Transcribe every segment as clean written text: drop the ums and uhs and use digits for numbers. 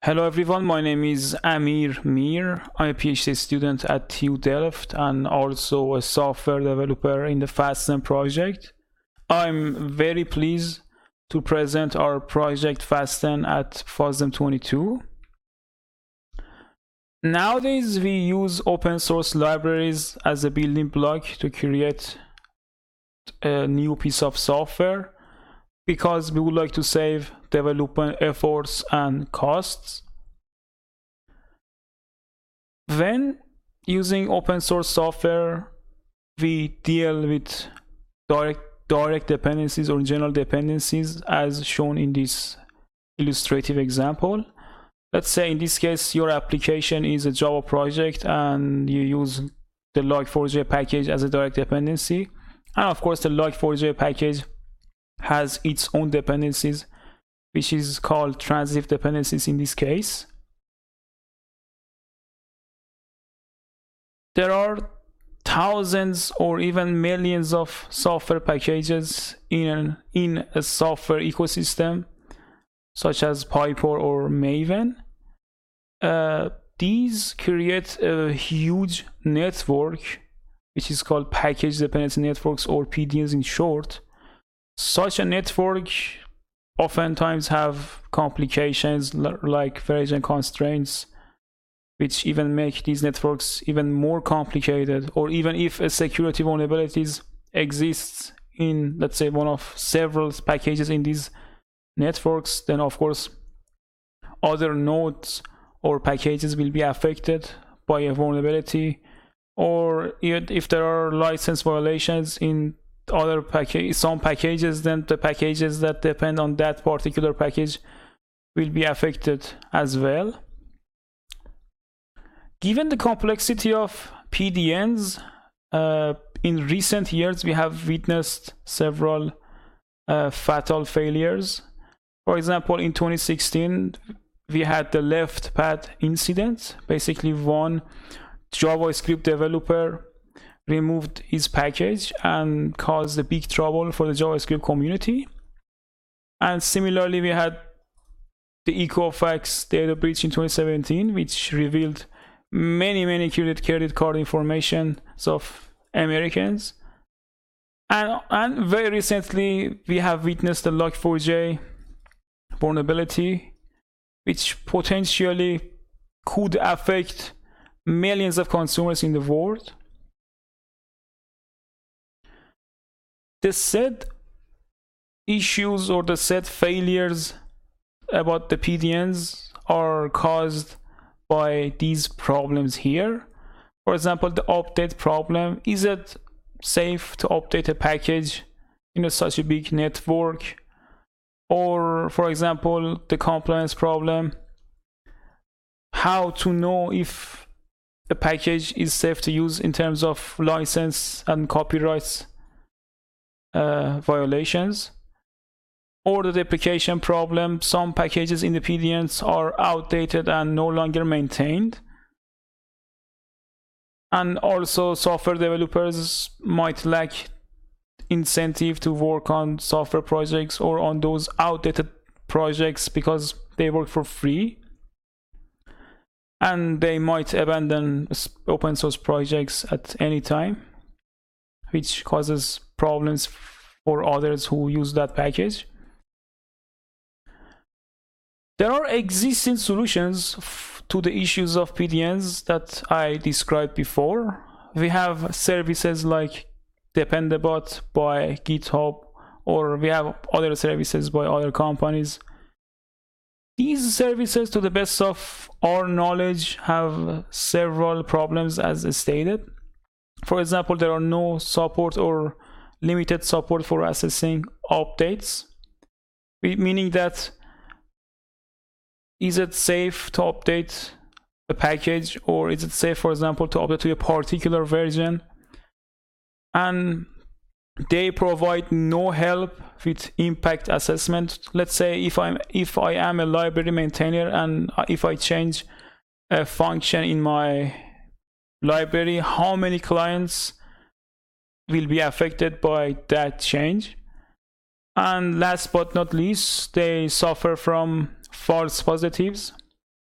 Hello everyone, my name is Amir Mir. I'm a PhD student at TU Delft and also a software developer in the Fasten project. I'm very pleased to present our project Fasten at FOSDEM 22. Nowadays, we use open source libraries as a building block to create a new piece of software because we would like to save development efforts and costs. When using open source software, we deal with direct dependencies or general dependencies as shown in this illustrative example. Let's say in this case your application is a Java project and you use the log4j package as a direct dependency, and of course the log4j package has its own dependencies, which is called transitive dependencies in this case. There are thousands or even millions of software packages in a software ecosystem, such as Python or Maven. These create a huge network, which is called package dependency networks, or PDNs in short. Such a network oftentimes have complications like version constraints, which even make these networks even more complicated. Or even if a security vulnerabilities exists in, let's say, one of several packages in these networks, then of course other nodes or packages will be affected by a vulnerability. Or if there are license violations in some packages, then the packages that depend on that particular package will be affected as well. Given the complexity of PDNs, in recent years we have witnessed several fatal failures. For example, in 2016 we had the left pad incident. Basically, one JavaScript developer removed his package and caused a big trouble for the JavaScript community. And similarly, we had the Equifax data breach in 2017, which revealed many credit card information of Americans. And very recently we have witnessed the log4j vulnerability, which potentially could affect millions of consumers in the world. The said issues or the said failures about the PDNs are caused by these problems here. For example, the update problem. Is it safe to update a package in such a big network? Or for example, the compliance problem. How to know if a package is safe to use in terms of license and copyright violations. Or the deprecation problem. Some packages in the PDNs are outdated and no longer maintained. And also software developers might lack incentive to work on software projects or on those outdated projects because they work for free. And they might abandon open source projects at any time, which causes problems for others who use that package. There are existing solutions to the issues of PDNs that I described before. We have services like Dependabot by GitHub, or we have other services by other companies. These services, to the best of our knowledge, have several problems as stated. For example, there are no support or limited support for assessing updates, meaning that is it safe to update a package, or is it safe, for example, to update to a particular version? And they provide no help with impact assessment. Let's say if I am a library maintainer and if I change a function in my library, how many clients will be affected by that change? And last but not least, they suffer from false positives.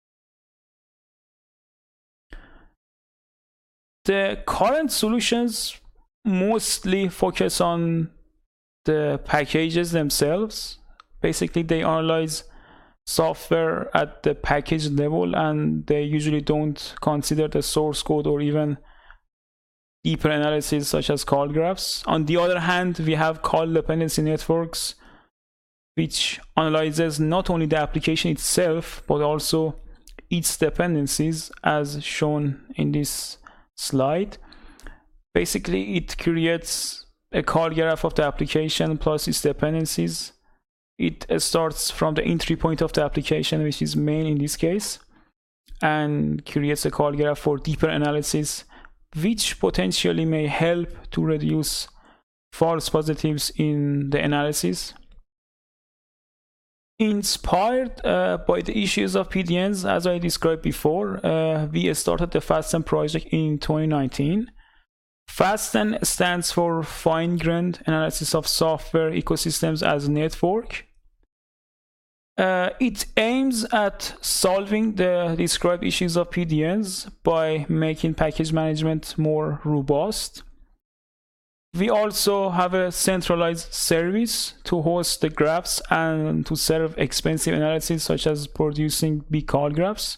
The current solutions mostly focus on the packages themselves. Basically, they analyze software at the package level, and they usually don't consider the source code or even deeper analysis such as call graphs. On the other hand, we have call dependency networks, which analyzes not only the application itself but also its dependencies, as shown in this slide. Basically, it creates a call graph of the application plus its dependencies. It starts from the entry point of the application, which is main in this case, and creates a call graph for deeper analysis, which potentially may help to reduce false positives in the analysis. Inspired by the issues of PDNs, as I described before, we started the FASTEN project in 2019. FASTEN stands for Fine-Grained Analysis of Software Ecosystems as a Network. It aims at solving the described issues of PDNs by making package management more robust. We also have a centralized service to host the graphs and to serve expensive analysis such as producing big call graphs.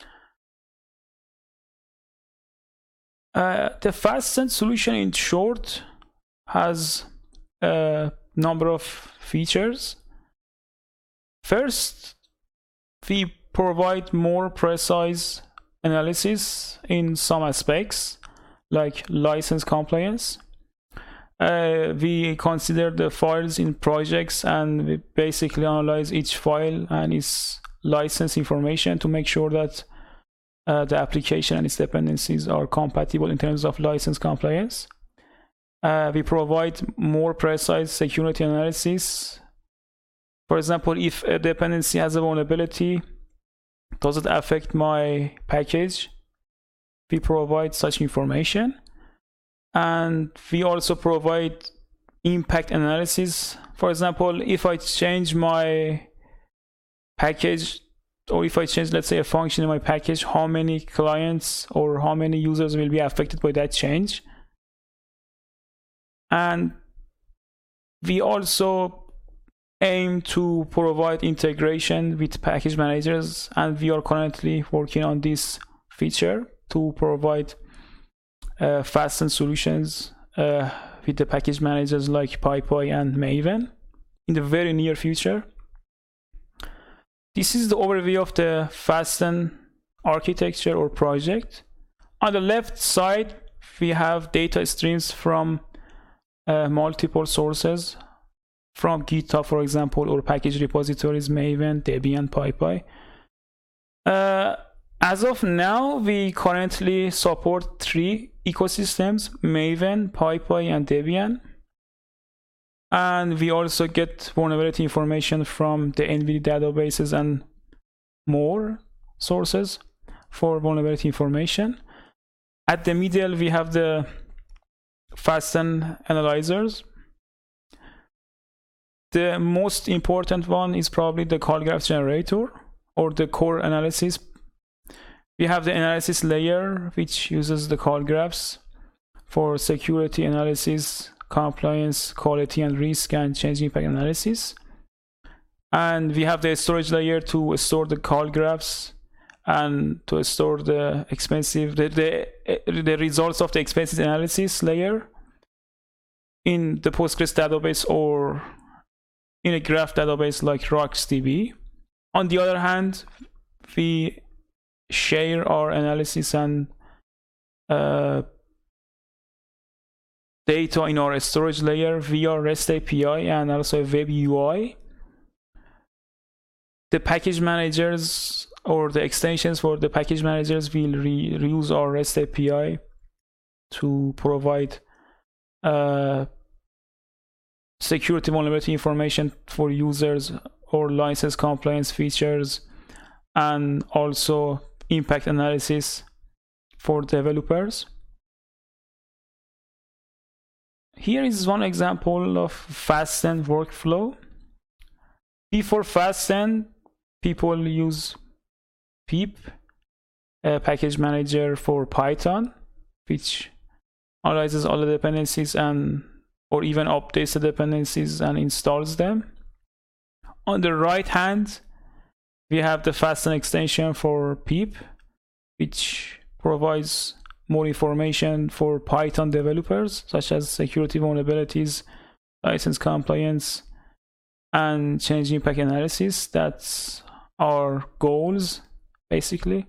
The FASTEN solution, in short, has a number of features. First, we provide more precise analysis in some aspects, like license compliance. We consider the files in projects, and we basically analyze each file and its license information to make sure that the application and its dependencies are compatible in terms of license compliance. We provide more precise security analysis. For example, if a dependency has a vulnerability, does it affect my package? We provide such information. And we also provide impact analysis. For example, if I change my package, or if I change, let's say, a function in my package, how many clients or how many users will be affected by that change? And we also aim to provide integration with package managers, and we are currently working on this feature to provide FASTEN solutions with the package managers like PyPy and Maven in the very near future. This is the overview of the FASTEN architecture or project. On the left side, we have data streams from multiple sources, from GitHub, for example, or package repositories, Maven, Debian, PyPy. As of now, we currently support 3 ecosystems: Maven, PyPy, and Debian. And we also get vulnerability information from the NVIDIA databases and more sources for vulnerability information. At the middle, we have the FASTEN analyzers. The most important one is probably the call graph generator, or the core analysis. We have the analysis layer, which uses the call graphs for security analysis, compliance, quality and risk, and change impact analysis. And we have the storage layer to store the call graphs and to store the the results of the expenses analysis layer in the Postgres database or in a graph database like RocksDB. On the other hand, we share our analysis and data in our storage layer via REST API and also Web UI. The package managers or the extensions for the package managers will reuse our REST API to provide security vulnerability information for users or license compliance features, and also impact analysis for developers. Here is one example of FASTEN workflow. Before FASTEN, people use pip, a package manager for Python. which analyzes all the dependencies and or even updates the dependencies and installs them. On the right hand, we have the Fasten extension for pip, which provides more information for Python developers, such as security vulnerabilities, license compliance, and change impact analysis. That's our goals, basically.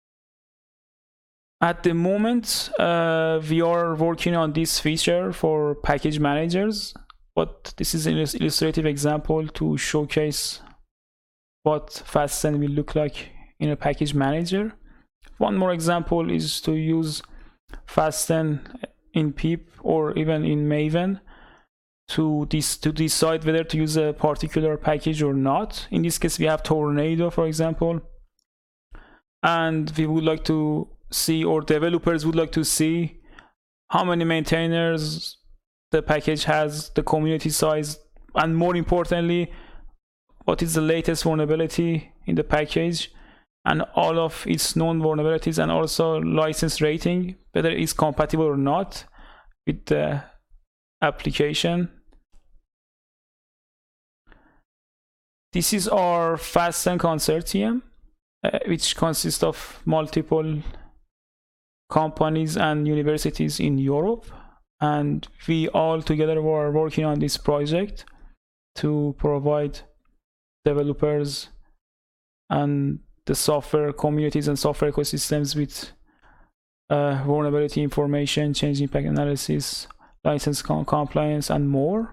At the moment, we are working on this feature for package managers, but this is an illustrative example to showcase what Fasten will look like in a package manager. One more example is to use Fasten in pip or even in Maven to decide whether to use a particular package or not. In this case, we have Tornado, for example, and we would like to see, or developers would like to see, how many maintainers the package has, the community size, and more importantly, what is the latest vulnerability in the package and all of its known vulnerabilities, and also license rating, whether it's compatible or not with the application. This is our Fasten consortium, which consists of multiple companies and universities in Europe, and we all together were working on this project to provide developers and the software communities and software ecosystems with vulnerability information, change impact analysis, license compliance, and more.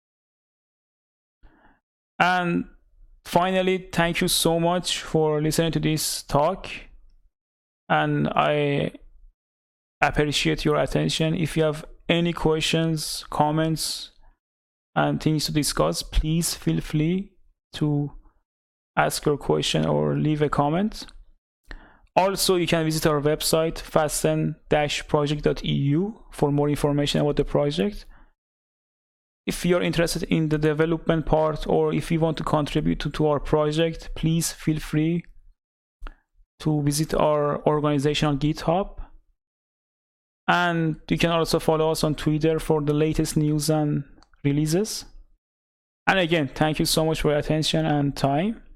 And finally, thank you so much for listening to this talk, and I appreciate your attention. If you have any questions, comments, and things to discuss, please feel free to ask your question or leave a comment. Also, you can visit our website, fasten-project.eu, for more information about the project. If you're interested in the development part, or if you want to contribute to our project, please feel free to visit our organization on GitHub. And you can also follow us on Twitter for the latest news and releases. And again, thank you so much for your attention and time.